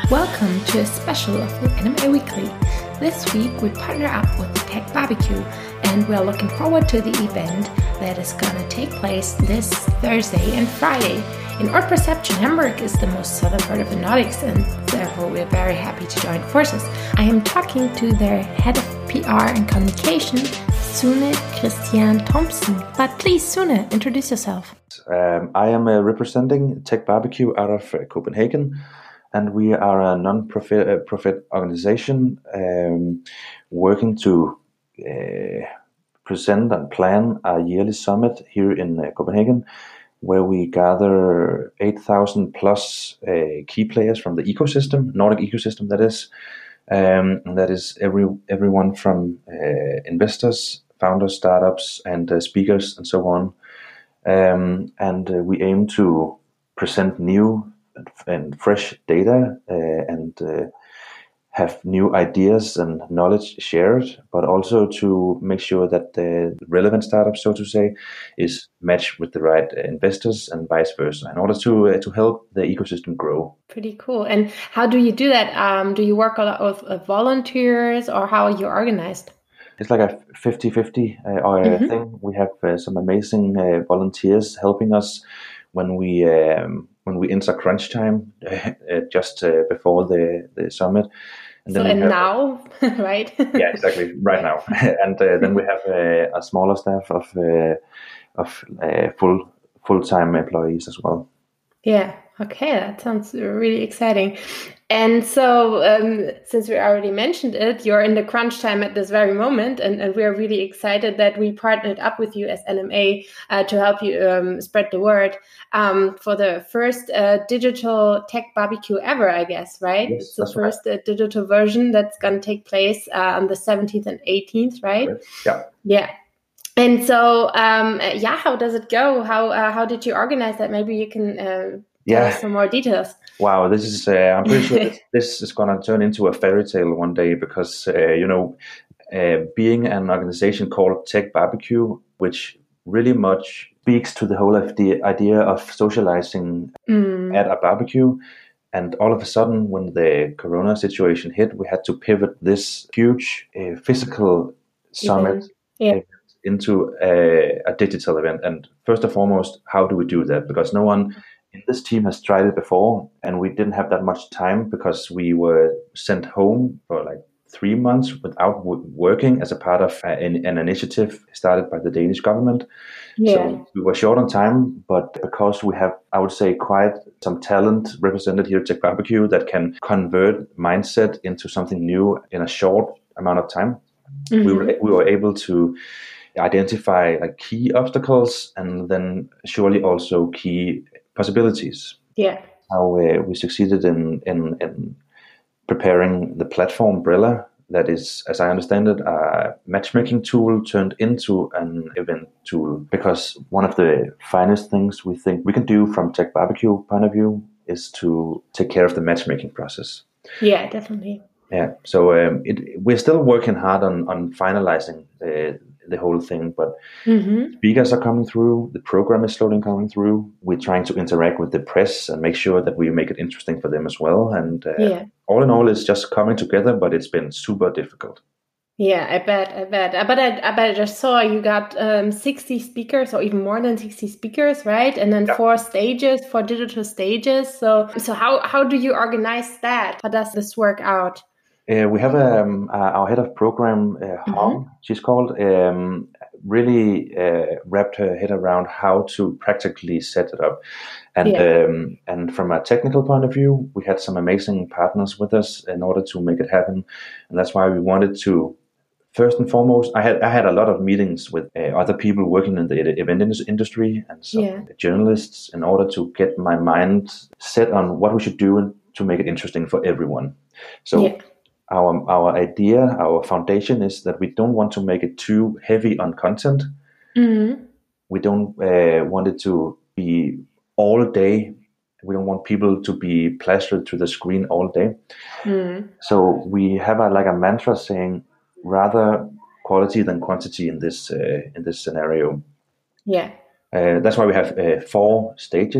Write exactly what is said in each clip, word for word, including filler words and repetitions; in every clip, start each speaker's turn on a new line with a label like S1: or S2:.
S1: Welcome to a special of the N M A Weekly. This week we partner up with the Tech Barbecue and we are looking forward to the event that is going to take place this Thursday and Friday. In our perception, Hamburg is the most southern part of the Nordics and therefore we are very happy to join forces. I am talking to their head of P R and communication, Sune Christian Thompson. But please, Sune, introduce yourself.
S2: Um, I am uh, representing Tech Barbecue out of uh, Copenhagen. And we are a non-profit uh, profit organization um, working to uh, present and plan a yearly summit here in uh, Copenhagen, where we gather eight thousand plus uh, key players from the ecosystem, Nordic ecosystem that is. Um, and that is every everyone from uh, investors, founders, startups, and uh, speakers, and so on. Um, and uh, we aim to present new and fresh data uh, and uh, have new ideas and knowledge shared, but also to make sure that the relevant startups, so to say, is matched with the right investors and vice versa in order to uh, to help the ecosystem grow.
S1: Pretty cool. And how do you do that? Um, do you work a lot with uh, volunteers, or how are you organized?
S2: It's like a fifty-fifty uh, mm-hmm. thing. We have uh, some amazing uh, volunteers helping us when we um, when we enter crunch time, uh, just uh, before the, the summit.
S1: And so and have, now, right?
S2: Yeah, exactly, right now. And uh, then we have uh, a smaller staff of uh, of uh, full full time employees as well.
S1: Yeah. Okay, that sounds really exciting. And so, um, since we already mentioned it, you're in the crunch time at this very moment, and, and we're really excited that we partnered up with you as N M A uh, to help you um, spread the word um, for the first uh, digital tech barbecue ever, I guess, right?
S2: Yes,
S1: it's the first
S2: right.
S1: uh, digital version that's going to take place uh, on the seventeenth and eighteenth, right?
S2: Right. Yeah.
S1: Yeah. And so, um, yeah, how does it go? How uh, how did you organize that? Maybe you can uh, tell
S2: yeah.
S1: us some more details.
S2: Wow, this is, uh, I'm pretty sure this, this is going to turn into a fairy tale one day because, uh, you know, uh, being an organization called Tech Barbecue, which really much speaks to the whole of the idea of socializing mm. at a barbecue. And all of a sudden, when the Corona situation hit, we had to pivot this huge uh, physical summit
S1: yeah.
S2: into a, a digital event. And first and foremost, how do we do that? Because no one in this team has tried it before, and we didn't have that much time because we were sent home for like three months without w- working as a part of a, an, an initiative started by the Danish government.
S1: Yeah.
S2: So we were short on time, but because we have, I would say, quite some talent represented here at Tech Barbecue that can convert mindset into something new in a short amount of time, mm-hmm. we were we were able to identify like key obstacles and then surely also key possibilities.
S1: Yeah.
S2: How uh, we succeeded in, in in preparing the platform Brella, that is, as I understand it, a matchmaking tool turned into an event tool. Because one of the finest things we think we can do from Tech Barbecue point of view is to take care of the matchmaking process.
S1: Yeah, definitely.
S2: Yeah. So um, it, we're still working hard on on finalizing the. the whole thing, but mm-hmm. speakers are coming through, the program is slowly coming through. We're trying to interact with the press and make sure that we make it interesting for them as well. And uh,
S1: yeah.
S2: all in all, it's just coming together, but it's been super difficult.
S1: Yeah, I bet, I bet. I bet I, I bet I just saw you got um, sixty speakers or even more than sixty speakers, right? And then yeah. four stages, four digital stages. So, so how, how do you organize that? How does this work out?
S2: Uh, we have um, uh, our head of program, uh, Hong, mm-hmm. she's called, um, really uh, wrapped her head around how to practically set it up. And yeah. um, and from a technical point of view, we had some amazing partners with us in order to make it happen. And that's why we wanted to, first and foremost, I had I had a lot of meetings with uh, other people working in the event industry and some yeah. journalists in order to get my mind set on what we should do to make it interesting for everyone. So. Yeah. Our our idea, our foundation is that we don't want to make it too heavy on content. Mm-hmm. We don't uh, want it to be all day. We don't want people to be plastered to the screen all day. Mm-hmm. So we have a, like a mantra saying rather quality than quantity in this uh, in this scenario.
S1: Yeah.
S2: Uh, that's why we have uh, four stages.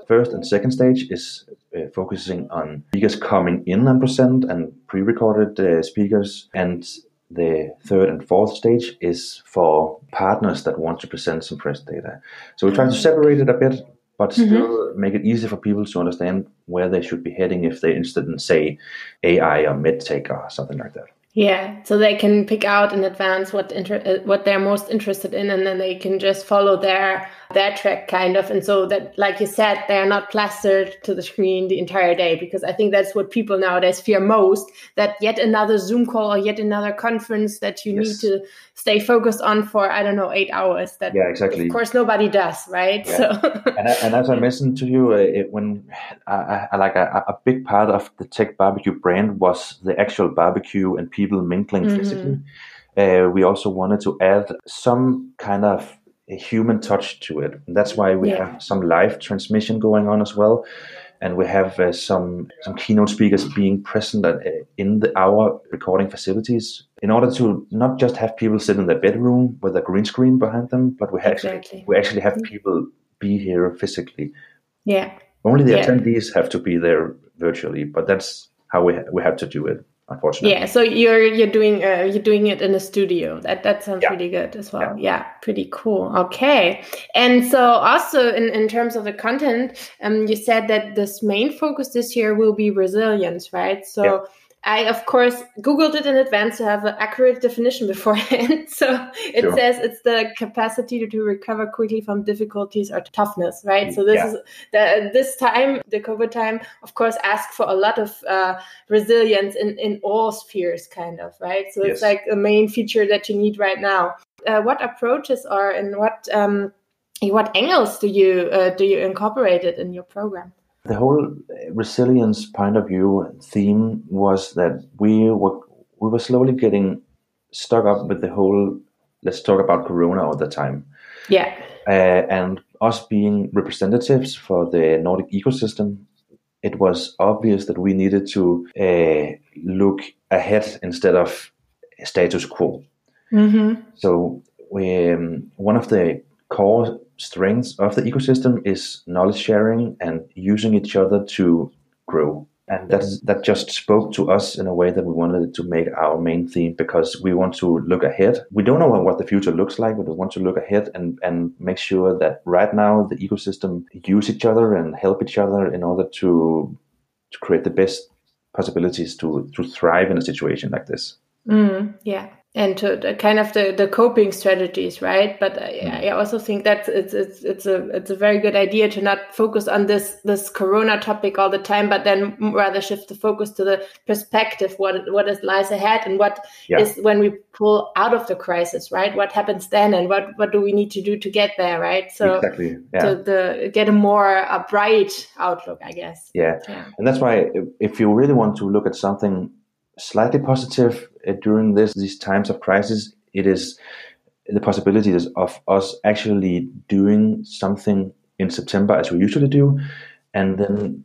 S2: first and second stage is uh, focusing on speakers coming in and present and pre-recorded uh, speakers, and the third and fourth stage is for partners that want to present some press data. So we try to separate it a bit, but still mm-hmm. make it easy for people to understand where they should be heading if they're interested in, say, A I or medtech or something like that.
S1: Yeah, so they can pick out in advance what inter- what they're most interested in, and then they can just follow their their track kind of. And so that, like you said, they're not plastered to the screen the entire day, because I think that's what people nowadays fear most, that yet another Zoom call or yet another conference that you yes. need to stay focused on for, I don't know, eight hours. That,
S2: yeah, exactly.
S1: Of course, nobody does, right?
S2: Yeah.
S1: So,
S2: and, and as I mentioned to you, it, when I, I like a, a big part of the Tech Barbecue brand was the actual barbecue and people mingling mm-hmm. physically. Uh, we also wanted to add some kind of a human touch to it. And that's why we yeah. have some live transmission going on as well. And we have uh, some some keynote speakers being present at, uh, in the, our recording facilities in order to not just have people sit in their bedroom with a green screen behind them, but we
S1: exactly.
S2: actually we actually have people be here physically.
S1: Yeah.
S2: Only the
S1: yeah.
S2: attendees have to be there virtually, but that's how we ha- we have to do it. Unfortunately.
S1: Yeah, so you're you're doing uh, you're doing it in a studio. That that sounds
S2: yeah.
S1: really good as well.
S2: Yeah.
S1: yeah, pretty cool. Okay, and so also in, in terms of the content, um, you said that this main focus this year will be resilience, right? So. Yeah. I, of course, Googled it in advance to have an accurate definition beforehand. So it sure. says it's the capacity to, to recover quickly from difficulties or toughness, right? So this yeah. is the, this time, the COVID time, of course, asked for a lot of uh, resilience in, in all spheres, kind of, right? So yes. it's like a main feature that you need right now. Uh, what approaches are and what um, what angles do you uh, do you incorporate it in your program?
S2: The whole resilience point of view theme was that we were we were slowly getting stuck up with the whole let's talk about Corona all the time.
S1: Yeah.
S2: Uh, and us being representatives for the Nordic ecosystem, it was obvious that we needed to uh, look ahead instead of status quo.
S1: Mm-hmm.
S2: So we um, one of the core strengths of the ecosystem is knowledge sharing and using each other to grow. And that's, that just spoke to us in a way that we wanted to make our main theme, because we want to look ahead. We don't know what the future looks like, but we want to look ahead and, and make sure that right now the ecosystem use each other and help each other in order to, to create the best possibilities to, to thrive in a situation like this.
S1: Mm, yeah. And to the, kind of the, the coping strategies, right? But I, I also think that it's it's it's a it's a very good idea to not focus on this this Corona topic all the time, but then rather shift the focus to the perspective, what what is lies ahead, and what yeah. is when we pull out of the crisis, right? What happens then, and what, what do we need to do to get there, right? So
S2: exactly, yeah.
S1: to the get a more a bright outlook, I guess.
S2: Yeah. yeah, and that's why if you really want to look at something slightly positive uh, during this these times of crisis, it is the possibilities of us actually doing something in September as we usually do, and then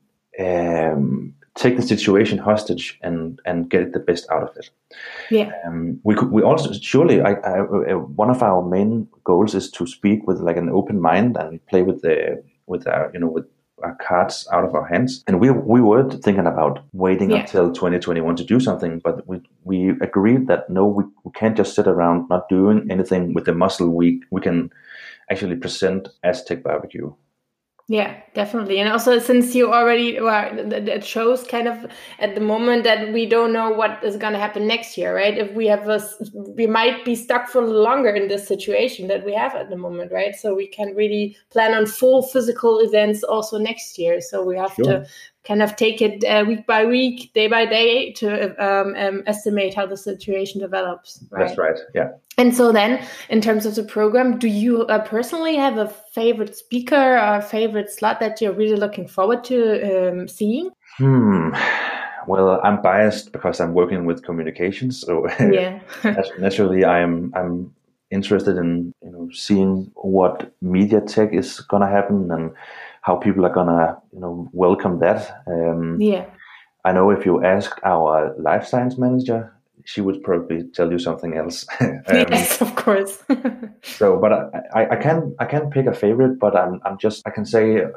S2: um, take the situation hostage and and get the best out of it.
S1: Yeah.
S2: Um, we could we also surely I, I, one of our main goals is to speak with like an open mind and play with the with our you know with. our cards out of our hands, and we we were thinking about waiting yeah. until twenty twenty-one to do something, but we we agreed that no, we, we can't just sit around not doing anything with the muscle we we can actually present as Tech Barbecue.
S1: Yeah, definitely. And also, since you already, well, it shows kind of at the moment that we don't know what is going to happen next year, right? If we have a, we might be stuck for longer in this situation that we have at the moment, right? So we can really plan on full physical events also next year. So we have sure. to kind of take it uh, week by week, day by day to um, um, estimate how the situation develops. Right?
S2: That's right. Yeah.
S1: And so then, in terms of the program, do you uh, personally have a favorite speaker or a favorite slot that you're really looking forward to um, seeing?
S2: Hmm. Well, I'm biased because I'm working with communications, so
S1: yeah.
S2: naturally, I'm I'm interested in you know seeing what media tech is gonna happen and how people are gonna you know welcome that. Um,
S1: yeah.
S2: I know if you ask our life science manager, she would probably tell you something else. um,
S1: yes, of course.
S2: so, but I, I, I can I can pick a favorite, but I'm I'm just I can say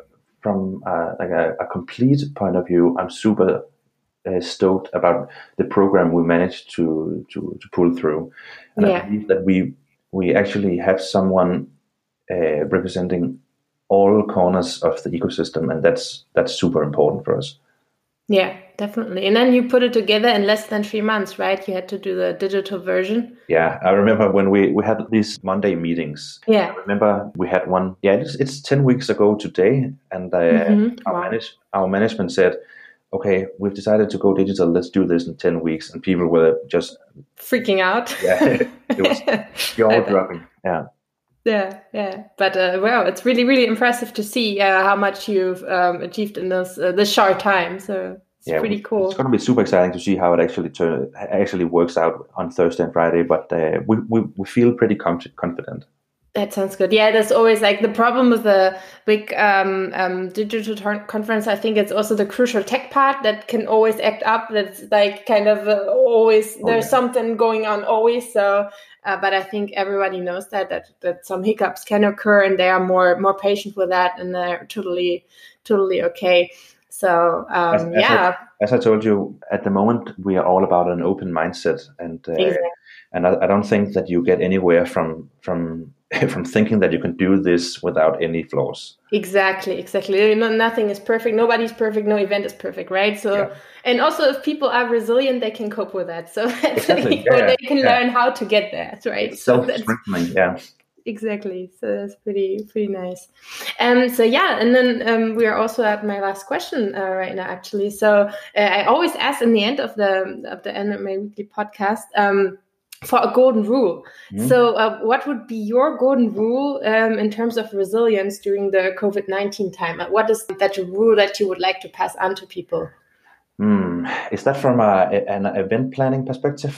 S2: from uh, like a, a complete point of view, I'm super uh, stoked about the program we managed to to, to pull through, and yeah. I believe that we we actually have someone uh, representing all corners of the ecosystem, and that's that's super important for us.
S1: Yeah, definitely. And then you put it together in less than three months, right? You had to do the digital version.
S2: Yeah, I remember when we, we had these Monday meetings.
S1: Yeah.
S2: I remember we had one, yeah, it's, it's ten weeks ago today. And uh, mm-hmm. our, wow. manage, our management said, okay, we've decided to go digital. Let's do this in ten weeks. And people were just
S1: freaking out.
S2: Yeah, it was jaw dropping. Yeah.
S1: Yeah, yeah, but uh, well, it's really, really impressive to see uh, how much you've um, achieved in this uh, this short time. So it's yeah, pretty cool.
S2: It's going to be super exciting to see how it actually turn, actually works out on Thursday and Friday. But uh, we, we we feel pretty com- confident.
S1: That sounds good. Yeah, that's always like the problem with the big um, um, digital t- conference. I think it's also the crucial tech part that can always act up. That's like kind of uh, always oh, there's yeah. something going on always. So. Uh, but I think everybody knows that, that that some hiccups can occur, and they are more more patient with that, and they're totally totally okay. So um,
S2: as, as
S1: yeah,
S2: I, as I told you, at the moment we are all about an open mindset, and uh,
S1: exactly.
S2: and I, I don't think that you get anywhere from from from thinking that you can do this without any flaws.
S1: Exactly, exactly. You know, nothing is perfect. Nobody's perfect. No event is perfect, right? So, yeah. And also, if people are resilient, they can cope with that. So that's
S2: exactly.
S1: you know,
S2: yeah.
S1: they can
S2: yeah.
S1: learn how to get there, right?
S2: It's so self-strengthening, yeah.
S1: Exactly. So that's pretty pretty nice. Um. So yeah, and then um, we are also at my last question uh, right now, actually. So uh, I always ask in the end of the of the N M A Weekly podcast. Um, for a golden rule. Mm. So uh, what would be your golden rule um, in terms of resilience during the covid nineteen time? What is that rule that you would like to pass on to people?
S2: Mm. Is that from a, an event planning perspective?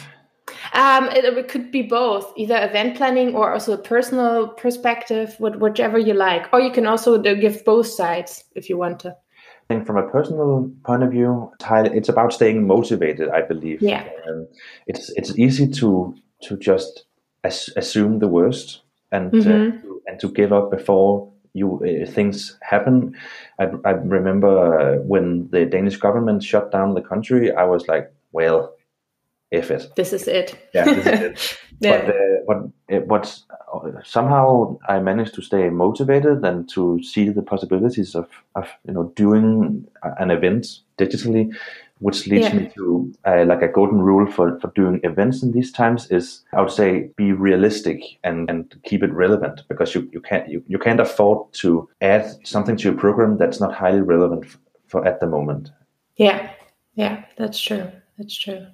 S1: Um, it, it could be both, either event planning or also a personal perspective, whichever you like. Or you can also give both sides if you want to.
S2: I think from a personal point of view, it's about staying motivated, I believe.
S1: Yeah.
S2: Um, it's it's easy to to just as, assume the worst and
S1: mm-hmm.
S2: uh, and to give up before you uh, things happen. I, I remember uh, when the Danish government shut down the country, I was like, well, F it.
S1: This is it.
S2: Yeah, this is it. yeah. But uh, what it, what's somehow I managed to stay motivated and to see the possibilities of, of you know doing an event digitally, which leads
S1: yeah.
S2: me to uh, like a golden rule for, for doing events in these times is I would say be realistic and, and keep it relevant, because you, you can't you, you can't afford to add something to your program that's not highly relevant for, for at the moment.
S1: Yeah, yeah, that's true. That's true.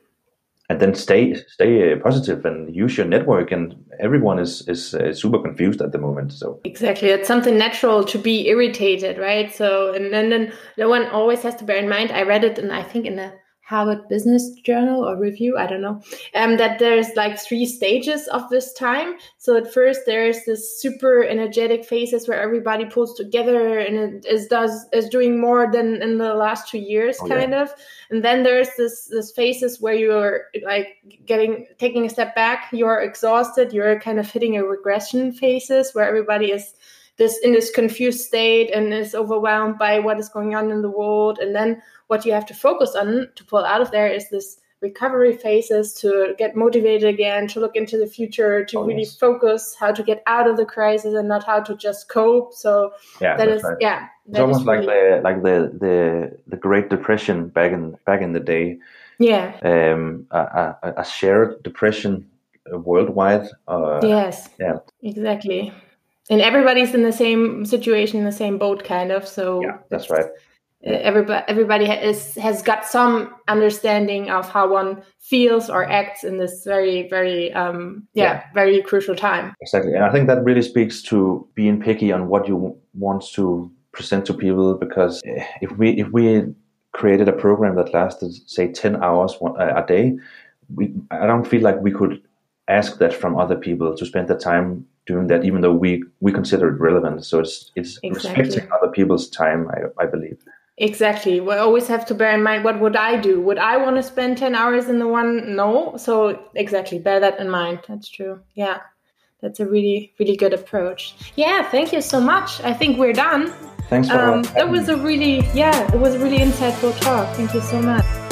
S2: And then stay stay positive and use your network. And everyone is is uh, super confused at the moment. So
S1: exactly, it's something natural to be irritated, right? So and then then no one always has to bear in mind. I read it, and I think in a Harvard Business Journal or review, I don't know, um, that there's like three stages of this time. So at first there's this super energetic phases where everybody pulls together and it is does is doing more than in the last two years, oh, kind yeah. of. And then there's this this phases where you're like getting taking a step back, you're exhausted, you're kind of hitting a regression phases where everybody is this in this confused state and is overwhelmed by what is going on in the world. And then what you have to focus on to pull out of there is this recovery phases, to get motivated again, to look into the future, to oh, really yes. focus how to get out of the crisis and not how to just cope. So
S2: yeah,
S1: that is
S2: right.
S1: yeah.
S2: It's almost really, like the like the, the the Great Depression back in back in the day.
S1: Yeah.
S2: Um, a, a, a shared depression worldwide. Uh,
S1: yes.
S2: Yeah.
S1: Exactly. And everybody's in the same situation, in the same boat, kind of. So
S2: yeah, that's right.
S1: Uh, everybody, everybody has has got some understanding of how one feels or acts in this very, very, um, yeah, yeah, very crucial time.
S2: Exactly, and I think that really speaks to being picky on what you want to present to people. Because if we if we created a program that lasted, say, ten hours a day, we I don't feel like we could ask that from other people to spend the time doing that, even though we, we consider it relevant. So it's it's
S1: exactly.
S2: respecting other people's time, I, I believe.
S1: Exactly. We always have to bear in mind, what would I do? Would I want to spend ten hours in the one? No. So exactly, bear that in mind. That's true. Yeah, that's a really, really good approach. Yeah, thank you so much. I think we're done.
S2: Thanks for
S1: um, that was a really, yeah, it was a really insightful talk. Thank you so much.